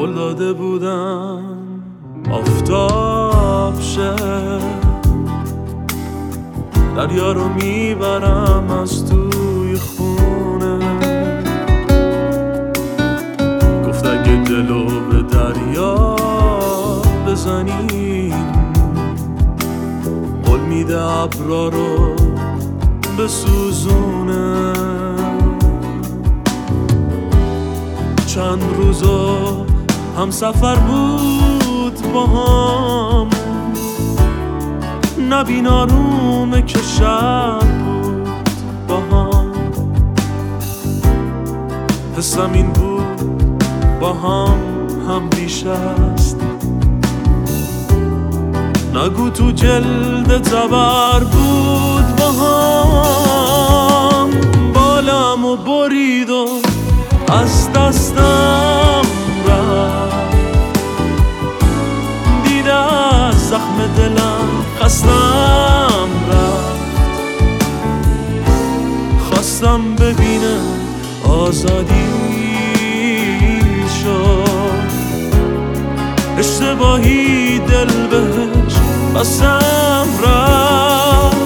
قول داده بودم آفتاب شه، دریا رو میبرم از توی خونه. گفت اگه دلو به دریا بزنیم، قول میده ابرا رو بسوزونه. چند روزو هم سفر بود با هم، نبین آرومه که شب بود با هم. حسم این بود با هم بیش است. نگو تو جلد تبر بود با هم. بالم و برید و از دستم رفت، دیده از زخم دلم خستم رفت. خواستم ببینه آزادی شد، اشتباهی دل بهش بستم رفت.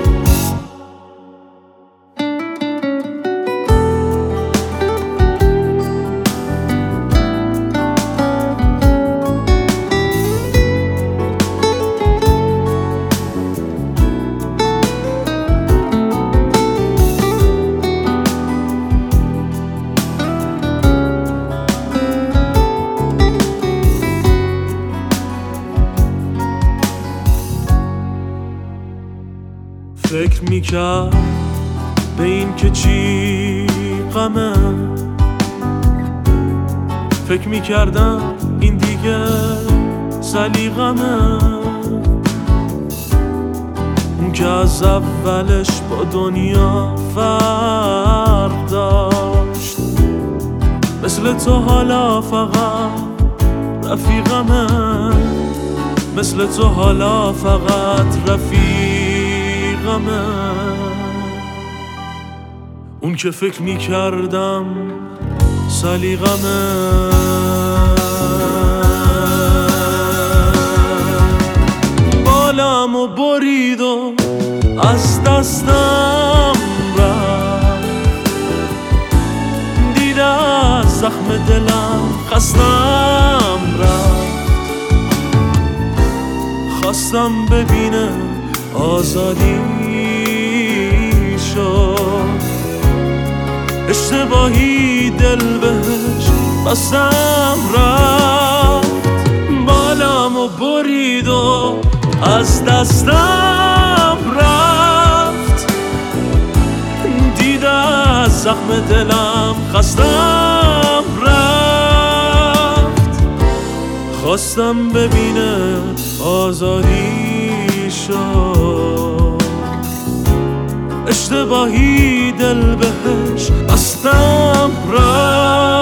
فکر میکرد به این که چی غمه، فکر میکردم این دیگه سلیقمه. اون که از اولش با دنیا فرق داشت، مثل تو حالا فقط رفیقمه. مثل تو حالا فقط رفیقمه. اون که فکر میکردم سلیقمه، بالم و برید و از دستم رفت، دیده از زخم دلم خستم رفت. خواستم ببینه آزادی شد، اشتباهی دل بهش بستم رفت. بالم و برید و از دستم رفت، دیده از زخم دلم خستم رفت. خواستم ببینه آزادی شد، اشتباهی دل بهش بستم رفت.